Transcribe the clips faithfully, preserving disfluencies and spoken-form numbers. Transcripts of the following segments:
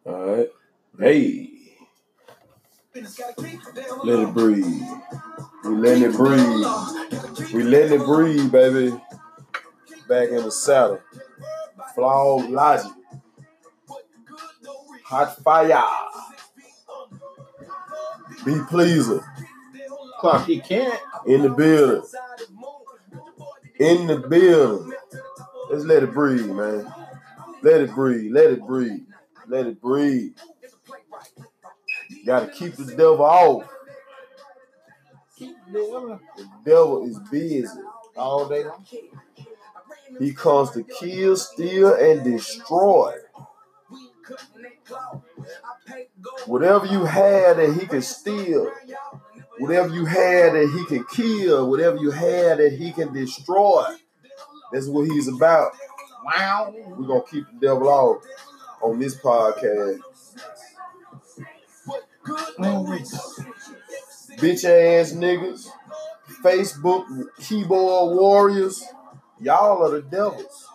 All right. Hey. Let it breathe. We letting it breathe. We letting it breathe, baby. Back in the saddle. Flawed logic. Hot fire. Be pleaser. Clark, he can't. In the building. In the building. Let's let it breathe, man. Let it breathe. Let it breathe. Let it breathe. Gotta keep the devil off. Keep the devil. The devil is busy All day long. He comes to kill, steal, and destroy. Whatever you had that he can steal, whatever you had that he can kill, whatever you had that he can destroy, that's what he's about. Wow. We're going to keep the devil off on this podcast. Bitch ass niggas, Facebook keyboard warriors, y'all are the devils.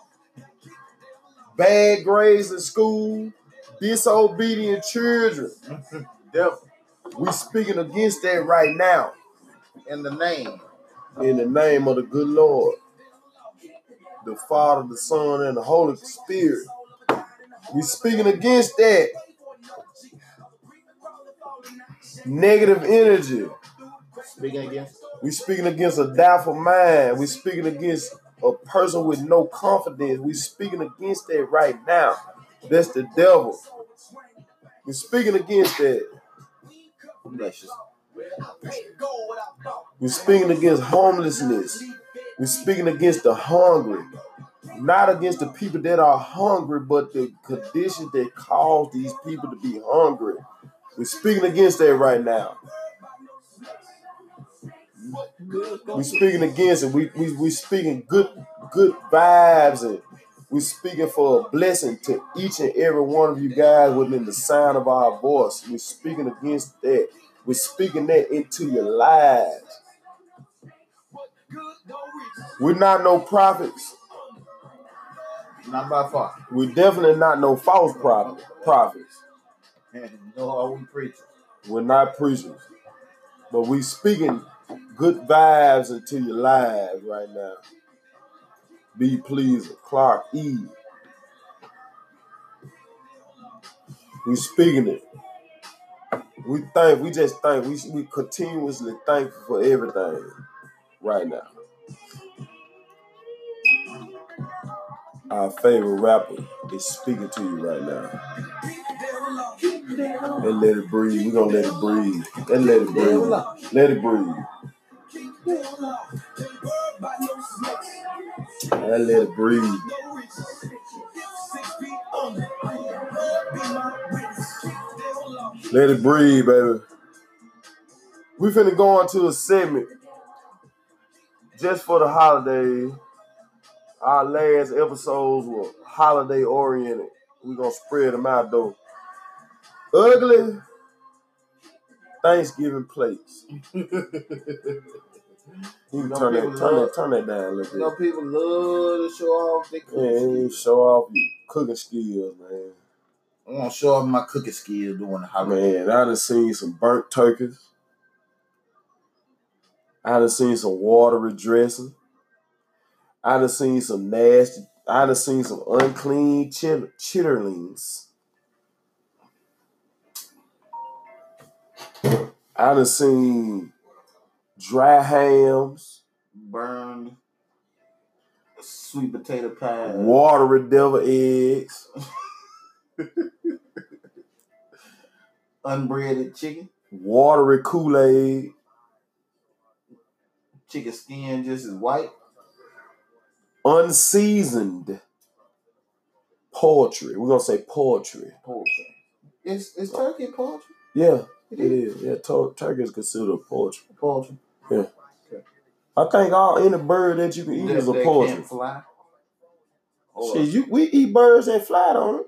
Bad grades in school, disobedient children. Devil. We speaking against that right now. In the name. In the name of the good Lord. The Father, the Son, and the Holy Spirit. We speaking against that. Negative energy. Speaking against? We speaking against a doubtful mind. We speaking against a person with no confidence. We speaking against that right now. That's the devil. We speaking against that. We're speaking against homelessness. We're speaking against the hungry. Not against the people that are hungry, but the conditions that cause these people to be hungry. We're speaking against that right now. We're speaking against it. We we we speaking good good vibes, and we're speaking for a blessing to each and every one of you guys within the sound of our voice. We're speaking against that. We're speaking that into your lives. We're not no prophets. Not by far. We're definitely not no false prophet, prophets. And nor are we preachers. We're not preachers. But we speaking good vibes into your lives right now. Be pleased, Clark E. We speaking it. We think, we just think, we we continuously thankful for everything right now. Our favorite rapper is speaking to you right now. And let it breathe. We're gonna let it breathe. And let it breathe. Let it breathe. And let it breathe. Let it breathe, baby. We finna go into a segment just for the holidays. Our last episodes were holiday oriented. We're gonna spread them out though. Ugly Thanksgiving plates. You can turn that, turn that, turn that down a little bit. You know, people love to show off their cooking Yeah, show off your cooking skills, man. I want to show off my cooking skills during the holiday. Man, I done seen some burnt turkeys. I done seen some watery dressing. I done seen some nasty. I done seen some unclean chit- chitterlings. I done seen dry hams, burned sweet potato pie, watery devil eggs, unbreaded chicken, watery Kool-Aid, chicken skin just as white, unseasoned poultry. We're gonna say poultry. Poultry. Is is turkey poultry? Yeah, it, it is. is. Yeah, to- turkey is considered a poultry. Poultry. Yeah. Okay. I think all any bird that you can eat that, is a that poultry. Can't fly. Or shit, you we eat birds that fly, don't it?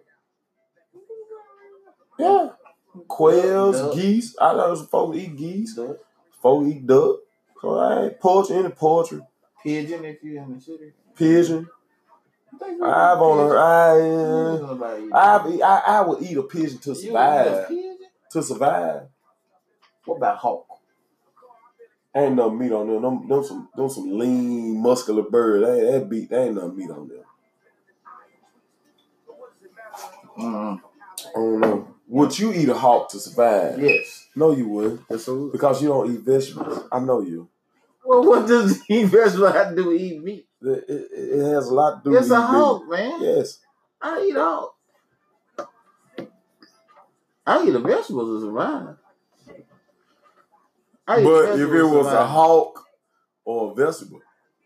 Yeah. Quails, duck. Geese. I know some folks eat geese. Duck. Folks eat duck. So I ain't poultry, any poultry. Pigeon if you're in the city. Pigeon. I've on a, I, I, I, I would eat a pigeon to survive. Pigeon? To survive. What about hawk? Ain't no meat on them. Them, them some, them some lean, muscular birds. That, that beat, there ain't no meat on them. Mm. I don't know. Would you eat a hawk to survive? Yes. No, you would. Yes, I would. Because you don't eat vegetables. I know you. Well, what does eat vegetables have to do with eat meat? It, it, it has a lot to do it's with eat It's a hawk, meat. man. Yes. I eat hawk. I eat the vegetables to survive. But if it was a hawk or a vegetable,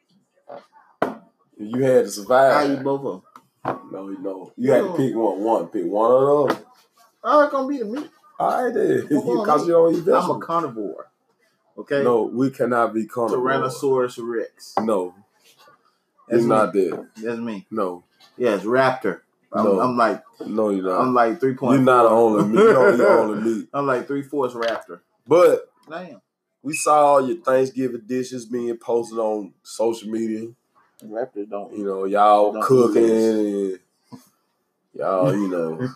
you had to survive. I eat both of them. No, no. You had to pick one. One. Pick one of them. Oh, it's going to be the meat. All right, then. Because you don't eat vegetables. I'm a carnivore. Okay? No, we cannot be carnivore. Tyrannosaurus Rex. No. That's it's me. not that. That's me. No. Yeah, it's raptor. I'm, no. I'm like... No, you're not. I'm like three point. You're not only meat. You don't eat only meat. I'm like three-fourths raptor. But... Damn. We saw all your Thanksgiving dishes being posted on social media. Raptors don't. You know, y'all don't cooking and y'all, you know.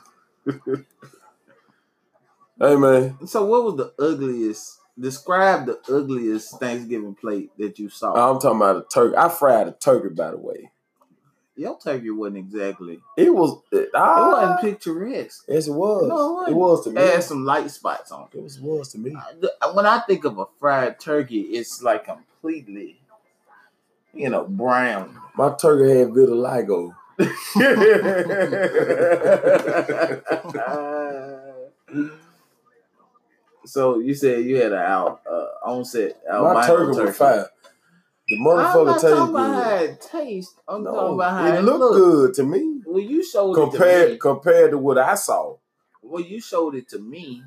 Hey, man. So what was the ugliest, describe the ugliest Thanksgiving plate that you saw? I'm talking about a turkey. I fried a turkey, by the way. Your turkey wasn't exactly. It was. It, ah, it wasn't picturesque. Yes, it was. No, it wasn't. It was to me. It had some light spots on it. It was, was to me. When I think of a fried turkey, it's like completely, you know, brown. My turkey had vitiligo. So you said you had an out uh, on set. My turkey, turkey was fire. The motherfucker tastes good. I'm not talking about how it tastes. I'm no, talking about how it, it looked look. good to me. Well, you showed compared, it to me. Compared to what I saw. Well, you showed it to me.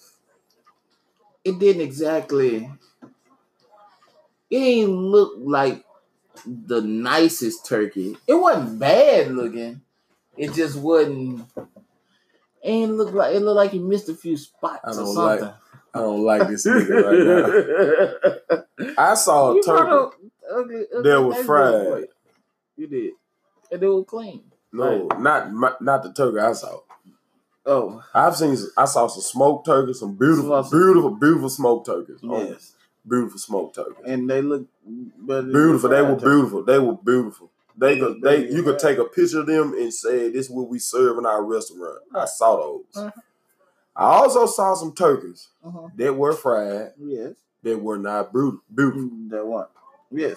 It didn't exactly. It ain't look like the nicest turkey. It wasn't bad looking. It just wasn't. It ain't look like it looked like you missed a few spots I don't or something. Like, I don't like this nigga right now. I saw a you turkey ugly, ugly that was fried. You did, and they were clean. No, right. not not the turkey I saw. Oh, I've seen. I saw some smoked turkeys, some beautiful, some beautiful, beautiful smoked turkeys. Yes, beautiful smoked turkeys, and they look better. Beautiful. They were turkey. beautiful. They were beautiful. They could. They you could take a picture of them and say, "This is what we serve in our restaurant." I saw those. Uh-huh. I also saw some turkeys uh-huh. that were fried. Yes. That were not beautiful. beautiful. That one. Yes.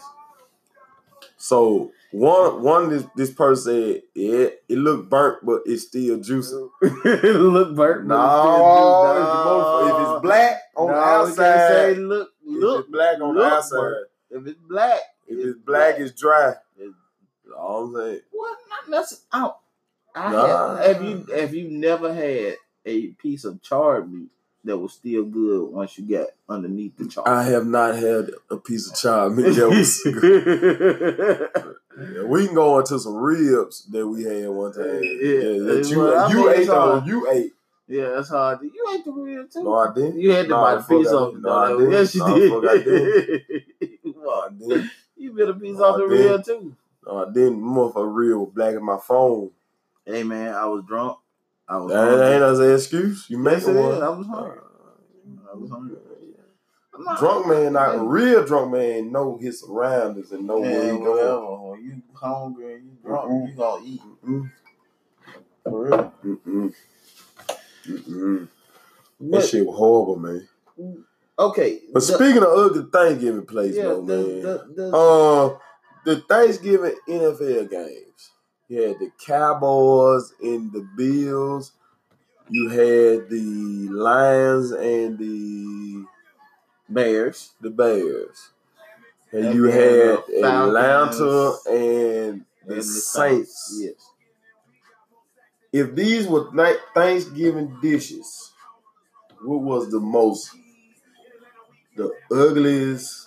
So one one this this person said it it looked burnt, but it's still juicy. It looked burnt. No, no. If it's black on no, the outside, say look look if it's black on look the outside. Burnt. If it's black, if it's, it's black, black, it's dry. It's, all I'm saying. Well, not necessarily. I, I nah. had, have you have you never had a piece of charred meat that was still good once you got underneath the char? I have not had a piece of charred meat that was good. Yeah, we can go into some ribs that we had one time. Yeah, yeah that you well, you ate though. You ate. Yeah, that's hard. You ate the rib too. No, I didn't. You had to no, buy a piece of it. No, I didn't. Yes, you no, did. Fuck, I did. No, I didn't. You bit a piece no, off the rib too. No, I didn't. Motherfucker, rib was black in my phone. Hey man, I was drunk. I was. That hungry. Ain't as an excuse. You make yes, it one. I was hungry. Uh, I was hungry. Not, drunk man, not a real drunk man, know his surroundings and know yeah, where he going. When you hungry and you drunk, mm-hmm. you gonna eat. Mm-hmm. For real. Mm-mm. Mm-mm. That shit was horrible, man. Okay. But the, speaking of ugly Thanksgiving places, yeah, though, the, man. The, the, uh, the Thanksgiving N F L games. You had the Cowboys and the Bills. You had the Lions and the Bears. The Bears. And, and you had Atlanta and the, and the Saints. Saints. Yes. If these were Thanksgiving dishes, what was the most, the ugliest,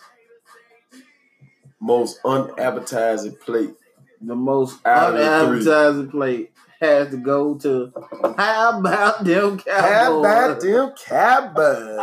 most unappetizing plate? The most unappetizing plate has to go to, how about them Cowboys? How about them Cowboys?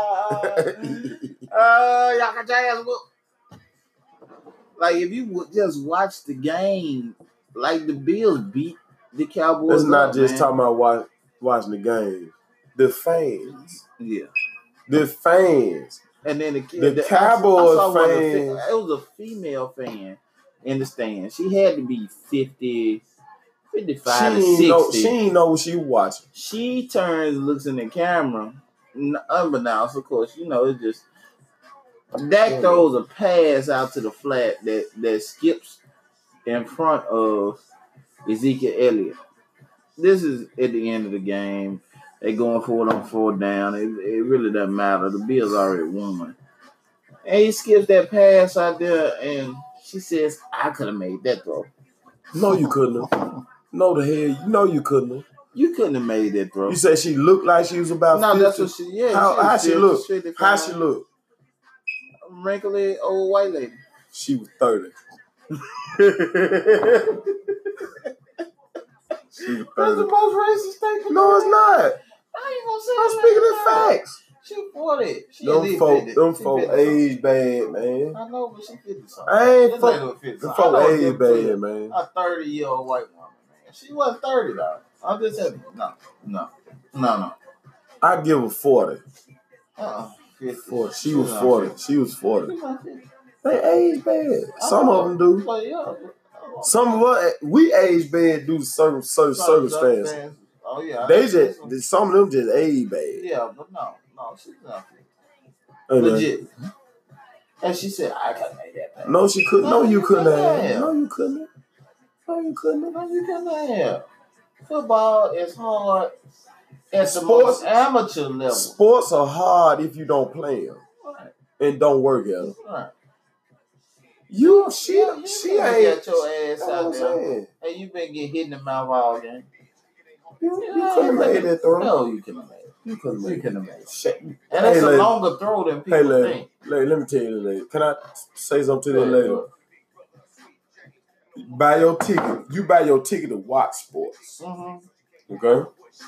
Uh, y'all got your ass whooped. Like, if you would just watch the game, like the Bills beat the Cowboys. It's not up, just man. talking about watch, watching the game. The fans. Yeah. The fans. And then the, The the Cowboys I, I saw fans. One of the, it was a female fan in the stand. She had to be fifty, fifty-five she to sixty. Know, she ain't know what she watching. She turns, looks in the camera, unbeknownst, of course, you know, it's just Dak Yeah. throws a pass out to the flat that, that skips in front of Ezekiel Elliott. This is at the end of the game. They going for it on fourth down. It, it really doesn't matter. The Bills already won. And he skips that pass out there, and she says, I could have made that throw. No, you couldn't have. No, the hell, no, you couldn't have. You couldn't have made that throw. You said she looked like she was about no, fifty? that's what she, yeah. How, she how she look? fifty-five. How she look? Wrinkly old white lady. She was thirty. She was That's the thirty. most racist thing. No, it's not. I ain't gonna say I'm that. speaking of facts. She forty. She at Them least folk, fifty. them She folk fifty. age bad, man. I know, but she fifty something. I ain't This fuck- lady was fifty Them something. I folk know age it's different bad, to man. A thirty year old white woman, man. She wasn't thirty though. I'm just telling you. No, no, no, no. I give her forty. Uh-uh. fifty. forty. She She was not forty. fifty. She was forty. She not fifty. They age bad. I Some know, of them do. But yeah. Some of us, we age bad due to certain, certain circumstances. Oh yeah. They just, some of them just age bad. Yeah, but no, no, she's not fifty. And, uh, Legit. And she said, I could have made that pass. No, she couldn't. No, you couldn't have. Yeah. No, you couldn't have. No, you couldn't have. No, you couldn't have. Football is hard at the Sports- most amateur level. Sports are hard if you don't play them Right, and don't work at them. right. You, she, Yeah, you she can't ain't. get your ass That's what out I'm there. saying. And you been getting hit in the mouth all game. You, you couldn't have made that throw. No, you couldn't have made it. You couldn't have You made it. couldn't have made it. Shit. And Hey, it's a lady. longer throw than people Hey, lady. think. Lady, let me tell you, lady. Can I say something to Go that ahead, lady? go Buy your ticket. You buy your ticket to watch sports. Mm-hmm. Okay?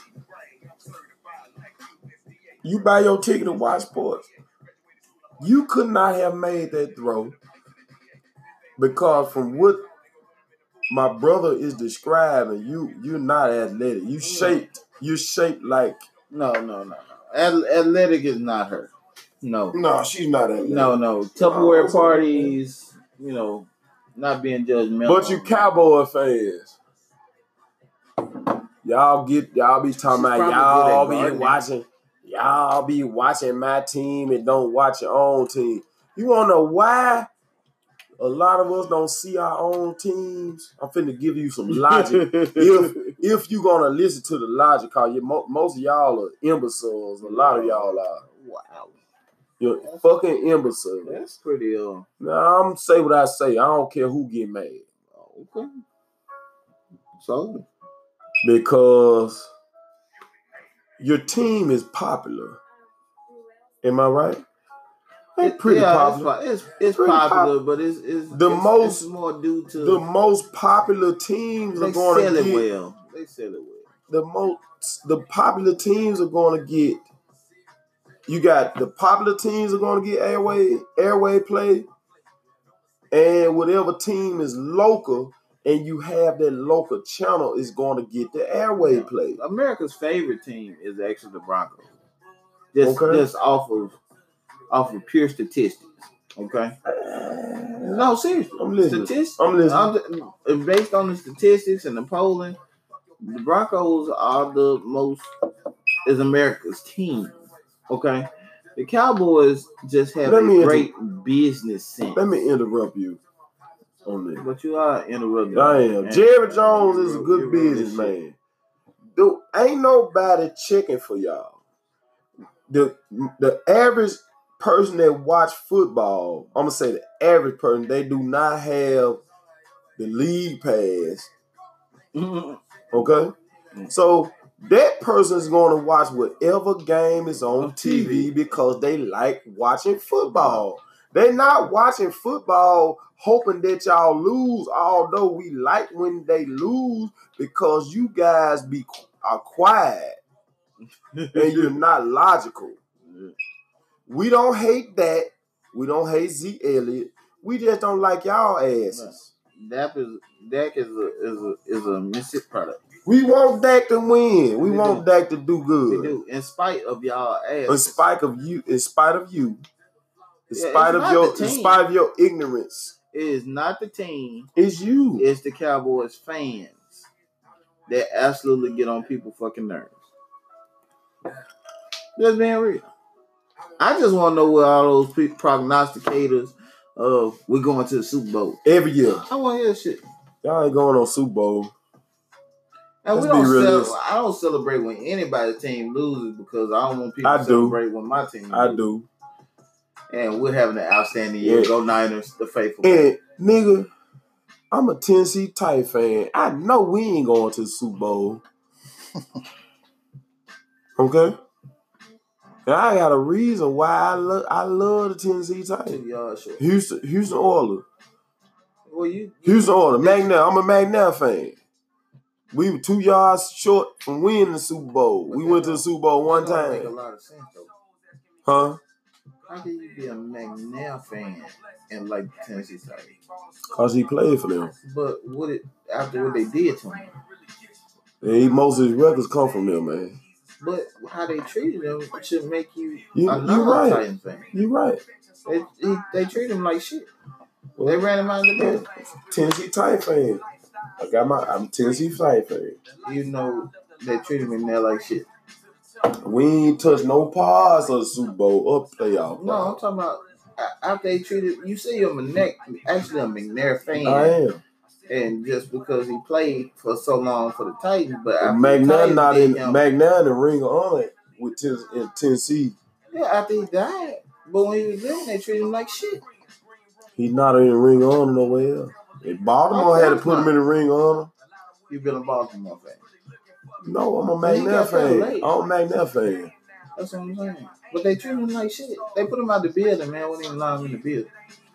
You buy your ticket to watch sports. You could not have made that throw because from what my brother is describing, you you're not athletic. You shaped. You shaped like. No, no, no, no. Ath- athletic is not her. No. No, she's not athletic. No, no. Tupperware parties, you know, not being judgmental. But you Cowboy fans. Y'all get y'all be talking She's about probably y'all good be at gardening. watching y'all be watching my team and don't watch your own team. You wanna know why a lot of us don't see our own teams? I'm finna give you some logic. if if you gonna listen to the logic, cause you, mo- most of y'all are imbeciles. A lot of y'all are. Wow. You're fucking imbeciles. That's pretty uh Now I'm say what I say. I don't care who get mad. okay. So Because your team is popular. Am I right? It's pretty yeah, popular. It's, it's, it's Pretty popular, pop- but it's it's The it's, most- it's more due to The most popular teams they are going sell to it get well. They sell it well. the most. The popular teams are going to get. You got the popular teams are going to get airway airway play, and whatever team is local, and you have that local channel is going to get the airway Yeah. play. America's favorite team is actually the Broncos. Just Okay. just off of off of pure statistics. Okay. No, seriously. I'm listening. Statistics. I'm listening. I'm, based on the statistics and the polling, the Broncos are the most is America's team. Okay. The Cowboys just have Let a me great business sense. Let me interrupt you on this. But you are interrupting. I am. And- Jerry Jones is a You- good you ruined this businessman. Dude, ain't nobody checking for y'all. The the average person that watch football, I'm gonna say the average person, they do not have the league pass. Mhm. Okay? So that person is going to watch whatever game is on On T V T V. because they like watching football. They're not watching football hoping that y'all lose, although we like when they lose because you guys be are quiet and you're not logical. We don't hate that. We don't hate Zeke Elliott. We just don't like y'all asses. Dak is Dak is a is a is a Mississippi product. We want Dak to win. We, we want do. Dak to do good. We do, in spite of y'all ass. In spite of you, in spite of you, in yeah, spite of your, in spite of your ignorance. It is not the team. It's you. It's the Cowboys fans that absolutely get on people's fucking nerves. Just being real. I just want to know where all those prognosticators of we're going to the Super Bowl every year. I want to hear shit. Y'all ain't going on Super Bowl. And we don't cel- I don't celebrate when anybody's team loses because I don't want people I to do. celebrate when my team I loses. do. And we're having an outstanding year. Yeah. Go Niners, the faithful. And nigga, I'm a Tennessee Titans fan. I know we ain't going to the Super Bowl. Okay? And I got a reason why I love I love the Tennessee Titans. Yeah, sure. Houston, Houston Oilers. Well, you, Houston Oilers. McNair. I'm a McNair fan. We were two yards short from winning the Super Bowl. We went to the Super Bowl one time. Make a lot of sense, though. Huh? How can you be a McNair fan and like the Tennessee Titans? Cause he played for them. But what it after what they did to him? Yeah, most of his records come from them, man. But how they treated him should make you, you a non-Titan right. fan. You're right. They, they, they treat him like shit. Well, they ran him out of the building. Tennessee Titan fan. I got my. I'm Tennessee Titan fan. You know they treated him in there like shit. We ain't touched no parts of the Super Bowl or playoff. No, I'm talking about after they treated. You say you're a McNair, actually a McNair fan. I am. And just because he played for so long for the Titans, but McNair not in him, McNair in the Ring of Honor with ten, in Tennessee. Yeah, after he died, but when he was living, they treated him like shit. He's not in the Ring of Honor nowhere else. If Baltimore had to put him in the Ring of Honor. You been a Baltimore fan? No, I'm a McNair fan. I'm a McNair fan. That's what I'm saying. But they treat him like shit. They put him out the building, man. Wouldn't even allow him in the building.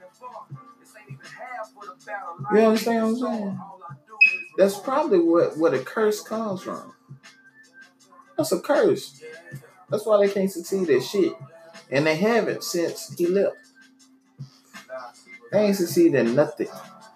You understand what I'm saying? That's probably what, where the curse comes from. That's a curse. That's why they can't succeed at shit. And they haven't since he left. They ain't succeeded at nothing.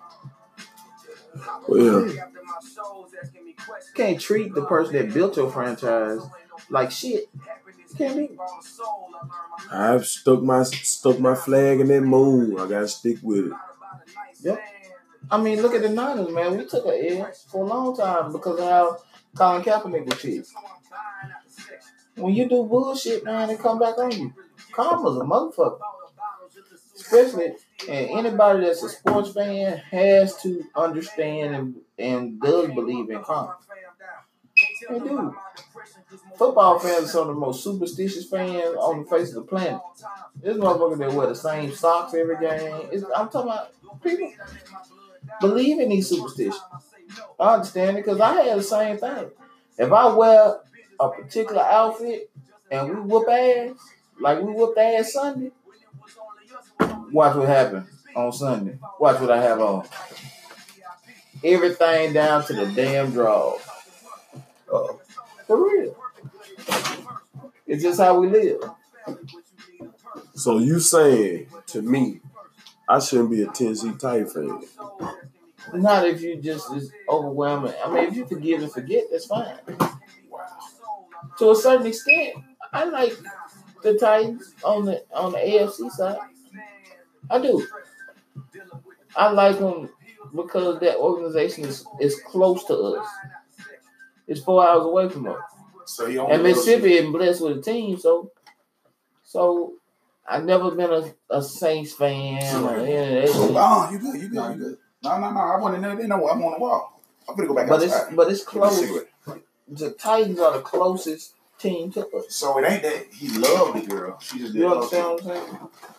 Well, you can't treat the person that built your franchise like shit. You can't do it. I've stuck my stuck my flag in that moon. I gotta stick with it. Yep. I mean, look at the Niners, man. We took an L for a long time because of how Colin Kaepernick was treated. When you do bullshit, man, they come back on you. Karma's a motherfucker. Especially, and anybody that's a sports fan has to understand and, and does believe in karma. They do. Football fans are some of the most superstitious fans on the face of the planet. This motherfucker that wear the same socks every game. It's, I'm talking about people believe in these superstitions. I understand it because I had the same thing. If I wear a particular outfit and we whoop ass, like we whooped ass Sunday, watch what happened on Sunday. Watch what I have on. Everything down to the damn draw. Uh-oh. For real. It's just how we live. So you saying to me, I shouldn't be a Tennessee Titans fan? Not if you just is overwhelming. I mean, if you forgive and forget, that's fine. To a certain extent, I like the Titans on the on the A F C side. I do. I like them because that organization is, is close to us. It's four hours away from us. So you and Mississippi is blessed with a team, so so I've never been a, a Saints fan or any of that. Oh, you good, you good, you good. No, no, no. I want to know. They know I'm on the wall. I'm gonna go back but outside. It's, but it's close. The Titans are the closest team to us. So it ain't that he loved the girl. She just you understand what I'm saying?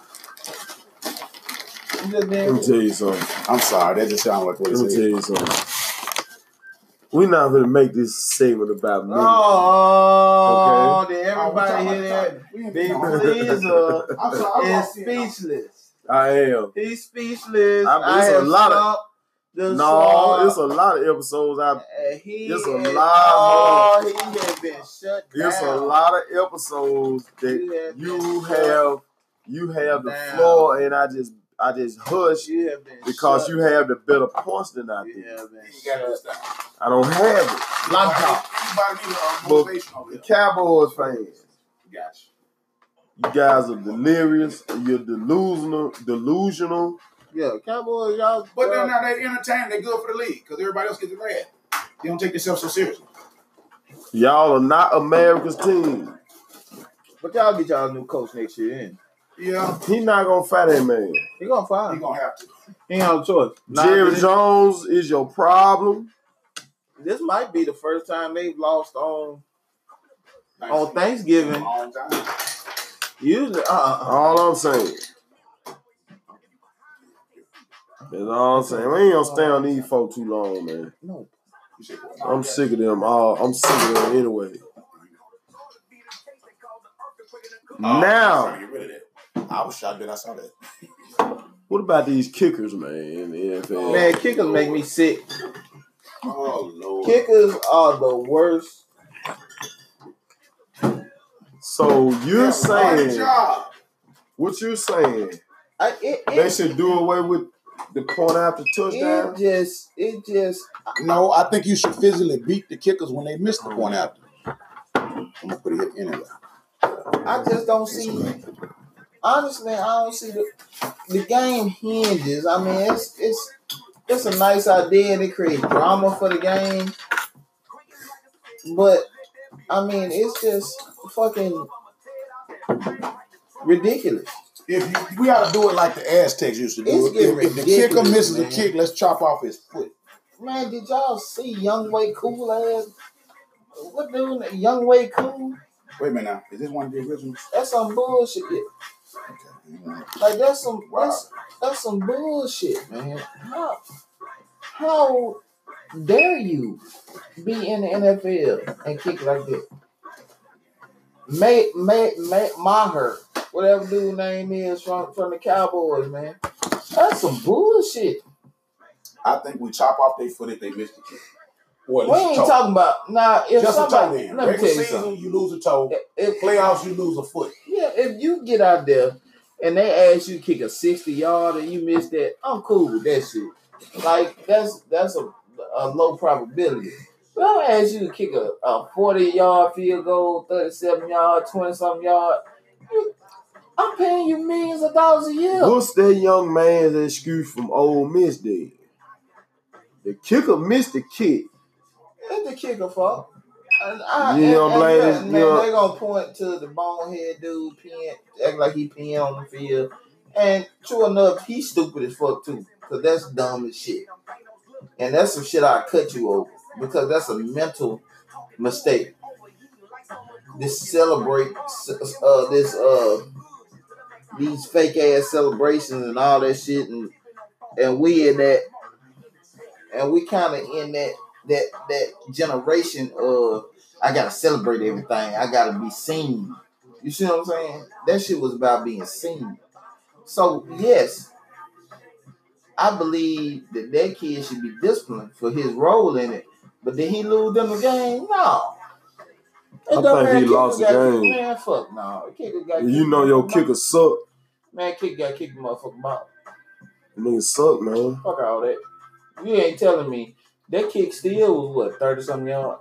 Let me tell you something. I'm sorry. That just sounded like what he said. Let me tell you something. We're not going to make this segment about me. Oh, okay? Did everybody hear that? Big Pleaser is speechless. I am. He's speechless. I, I have a lot of the no, song. It's a lot of episodes. I uh, he it's a has, lot. Oh, he has been shut down. It's a lot of episodes that you have. You have the down. floor, and I just I just hush You have been because shut. you have the better points than I You do. have been You got this shut. time. I don't have it. Long talk. Everybody need a But motivation over the here. Cowboys fans, Gotcha. you guys are delirious. You're delusional. Delusional. Yeah, Cowboys, y'all. But then y'all- now they entertain, they good for the league because everybody else gets mad. They don't take themselves so seriously. Y'all are not America's team. But y'all get y'all a new coach next year in. Yeah, He not gonna fight that man. He gonna you're find. gonna have to. He ain't no choice. Nah, Jerry this, Jones is your problem. this might be the first time they've lost on Nice. on Thanksgiving. Long time. Usually, uh, uh All I'm saying. That's all I'm saying. We ain't gonna stay on these folks too long, man. no. You said what? I'm sick of them. All I'm sick of them anyway. Oh, Now, I'm trying to get rid of that. I was shocked that I saw that. what about these kickers, man, in the N F L? Man, kickers make me sick. Oh Lord. Kickers are the worst. So you're Yeah, saying one job. what you're saying? I, it, They it, should do away with the point after touchdown. it just, it just. No, I think you should physically beat the kickers when they miss the point after. I'm gonna put it here anyway. I just don't see. Honestly, I don't see the the game hinges. I mean, it's it's it's a nice idea and it creates drama for the game, but I mean, it's just fucking ridiculous. If you, we ought to do it like the Aztecs used to do It's it. getting If, if the kicker ridiculous, misses man. a kick, let's chop off his foot. Man, did y'all see Young Way Cool ass? What dude? Young Way Cool? Wait a minute now. Is this one of the originals? That's some bullshit. Okay. Like that's some Wow. that's that's some bullshit, man. How how dare you be in the N F L and kick like that? May May May Maher, whatever dude name is from from the Cowboys, man. That's some bullshit. I think we chop off their foot if they miss the kick. Or at We least a ain't toe. talking about now. If Just a toe somebody, then. let me Regular tell you season, something. you lose a toe. If, Playoffs, you lose a foot. Yeah, if you get out there and they ask you to kick a sixty yard and you miss that, I'm cool with that shit. Like that's that's a, a low probability. But I'll ask you to kick a, a forty yard field goal, thirty-seven yard, twenty something yard. I'm paying you millions of dollars a year. What's that young man's excuse from Ole Miss then? The kicker missed the kick. It's the kicker fault. And I, You and, don't and, blame man, this- man, you don't- they gonna point to the bonehead dude peeing, act like he peeing on the field. And true enough, he's stupid as fuck too, cause that's dumb as shit. And that's some shit I cut you over because that's a mental mistake. This celebrate, uh, this uh, these fake ass celebrations and all that shit, and and we in that, and we kind of in that that that generation of I gotta celebrate everything. I gotta be seen. You see what I'm saying? That shit was about being seen. So yes, I believe that that kid should be disciplined for his role in it. But did he lose them the game? No. It I don't think matter. he Kicker lost the got- game. Man, fuck no. Kicker got You kicked know the your motherfucker kicker out. suck. Man, kicker got kicked the motherfucker out. Nigga suck, man. Fuck all that. You ain't telling me that kick still was what, thirty something yards?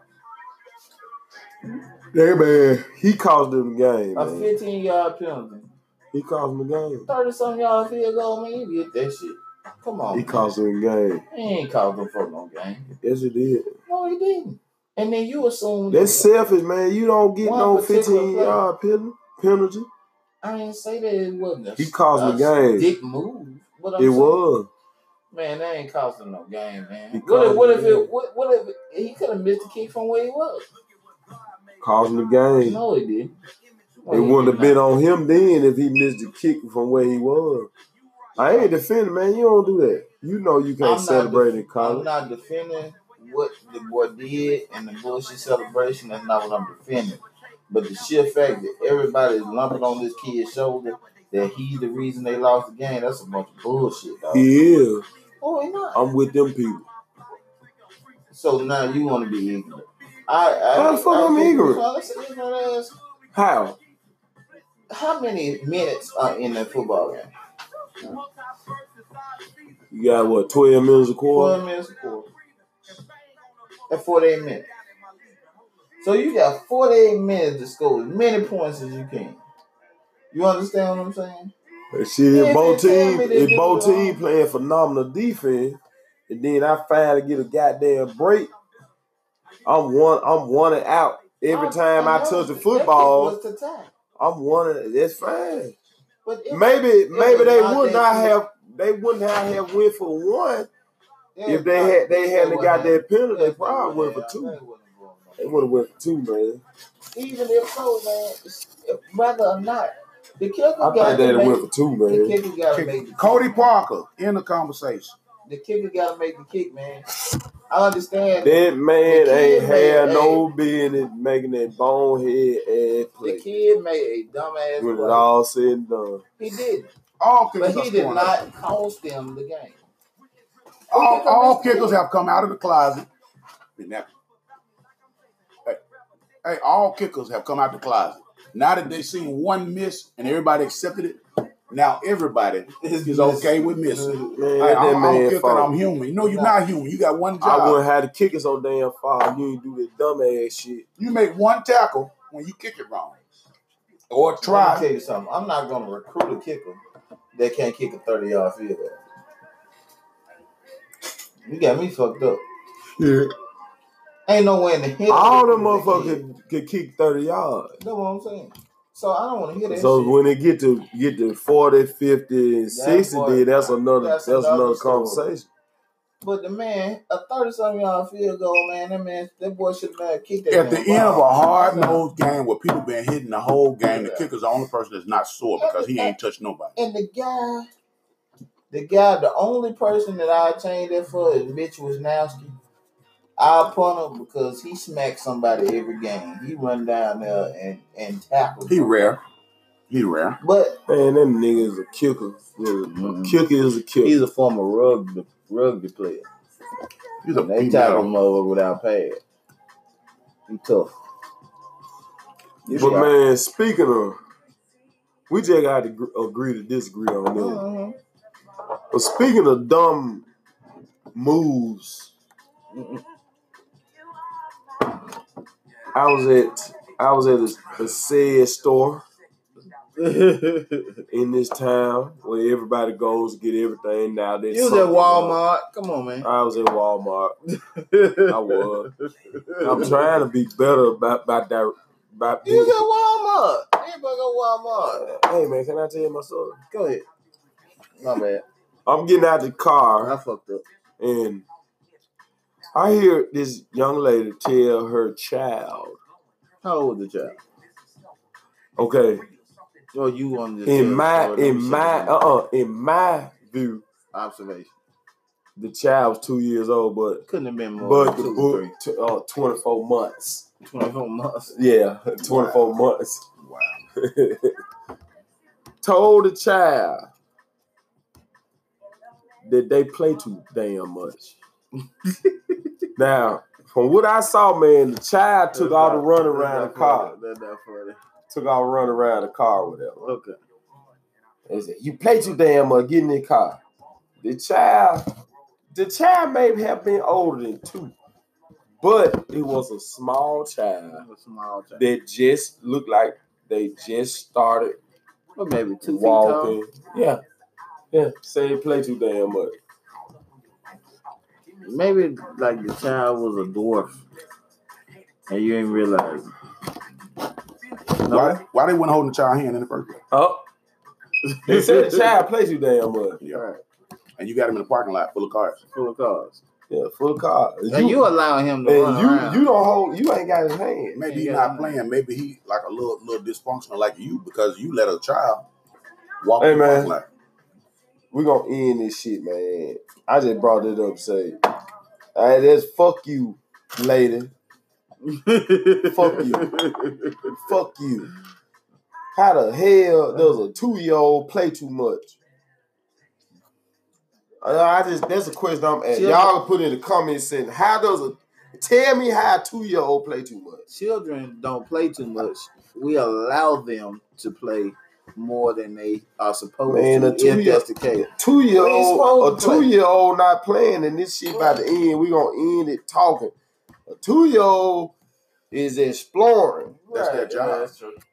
Hey man, he cost them the game, A man. fifteen yard penalty. He cost them the game. thirty something yard field goal, man. You get that shit. Come on. He man. cost them the game. He ain't called them for no game. Yes, he did. No, he didn't. And then you assume That's selfish, man. You don't get One no particular fifteen play. yard penalty. penalty. I didn't say that it wasn't a He cost a the game. dick move. But I'm It saying, was. man, that ain't costing no game, man. He What if cost what the if game. it what, what if he could have missed the kick from where he was? Costing the game. No, he didn't. No, It he wouldn't did have been not. on him then if he missed the kick from where he was. I ain't defending, man. You don't do that. You know you can't I'm not celebrate def- in college. I'm not defending what the boy did and the bullshit celebration. That's not what I'm defending. But the sheer fact that everybody is lumping on this kid's shoulder that he's the reason they lost the game, that's a bunch of bullshit, dog. He is. Oh, he not. I'm with them people. So now you want to be ignorant. I, I, How the fuck I, I'm think- ignorant? so let's say, ignorant ass. How? How many minutes are in that football game? You got what, twelve minutes a quarter? twelve minutes a quarter. At forty-eight minutes. So you got forty-eight minutes to score as many points as you can. You understand what I'm saying? And shit, Yeah, both man, team, tell me if that both dude, team uh, playing phenomenal defense, and then I finally get a goddamn break, I'm one, I'm one and out every I- time I, I know touch the that football. kick was to tie. I'm one and that's fine. But it Maybe, was- it maybe was they not would that not quick. have, they wouldn't have, have went for one It if was they not- had, they hadn't it got wasn't- that penalty. They it probably went wasn't- for two. they wasn't going no. They would have went for two, man. Even if so, man, whether or not the kicker I got think they to went make for two, the man. kicker got to make the Cody kick. Parker in the conversation. The kicker got to make the kick, man. I understand. That man The ain't kid made had a- no business making that bonehead ass The play. kid made a dumbass When it play. all said and done. He did, All but kickers he are did scoring. not cost them the game. All, kicker all missed the kickers kick. have come out of the closet. Been that- Hey, hey, all kickers have come out the closet. Now that they seen one miss and everybody accepted it, now everybody is okay with missing. Man, Hey, that I'm, I'm a man kicker. fault. I'm human. No, you're not human. You got one I job. wouldn't have to kick it so damn far. You ain't do that dumb ass shit. You make one tackle when you kick it wrong, or Let me try. tell you something. I'm not going to recruit a kicker that can't kick a thirty yard field goal. You got me fucked up. Yeah. Ain't no way in the hell. All them that kid. motherfuckers could kick thirty yards. That's what I'm saying. So I don't want to hear that So shit. when they get to get to forty, fifty, and That's sixty, what- then that's another that's that's, another another story. conversation. But the man, a thirty-something yard field goal, man, that man, that boy should have kicked that. At the damn end of ball. a hard nosed game where people been hitting the whole game, the Yeah. kicker's the only person that's not sore because he ain't touched nobody. And the guy, the guy, the only person that I changed that for is Mitch Wisnowski. I'll punt him because he smacks somebody every game. He run down there and, and tackle. He rare. He rare. But Man, that nigga is a kicker. Yeah, Mhm. A kicker is a kicker. he's a former rugby rugby player. He's a They tackle female. him over without pads. He tough. But man, speaking of, we just got to gr- agree to disagree on that. Mhm. But speaking of dumb moves, I was at I was at a, a said store in this town where everybody goes to get everything now. There's You was at something Walmart. Come on, man. wrong. I was at Walmart. I was. I'm trying to be better about about that. About You was being- at Walmart. Everybody go Walmart. Hey man, can I tell you my story? Go ahead. My bad. I'm getting out the car I fucked up. and I hear this young lady tell her child, How old the child? okay, Or you wanted to in tell my a story, in let me my shut uh it uh in my view, down. Observation. the child was two years old, but Couldn't have been more but than the two, book three. t- uh, twenty-four months. twenty-four months. Yeah, twenty-four months. Wow. Told the child that they play too damn much. Now, from what I saw, man, the child took all the run around the car. That's not funny. Took all the run around the car, whatever. Okay. They said, you play too damn much, get in the car. The child, the child may have been older than two, but it was a small child A small child. that just looked like they just started Or maybe two walking. feet Yeah. Yeah. Say they play too damn much. tall. Maybe like the child was a dwarf. And you ain't realize. No? Why, why they wasn't holding the child hand in the first place? Oh. They said the child play too damn much. Yeah. Right. And you got him in the parking lot full of cars. Full of cars. Yeah, full car. And you allowing him to run and you around. you don't hold you ain't got his hand. Maybe he's Yeah. not playing. Maybe he like a little little dysfunctional like you because you let a child walk Hey, in the man. parking lot. We're gonna end this shit, man. I just brought it up to say, all right, that's fuck you, lady. Fuck you. Fuck you. How the hell does a two-year-old play too much? Uh, I just that's a question I'm asking. Y'all can put in the comments saying, how does a tell me how a two-year-old play too much? Children don't play too much. We allow them to play more than they are supposed Man, to. a two If year, that's the case, two year We ain't old, a supposed to play. two year old not playing, and this shit about to end. We gonna end it talking. A two year old is exploring. That's their job. Yeah, that's true.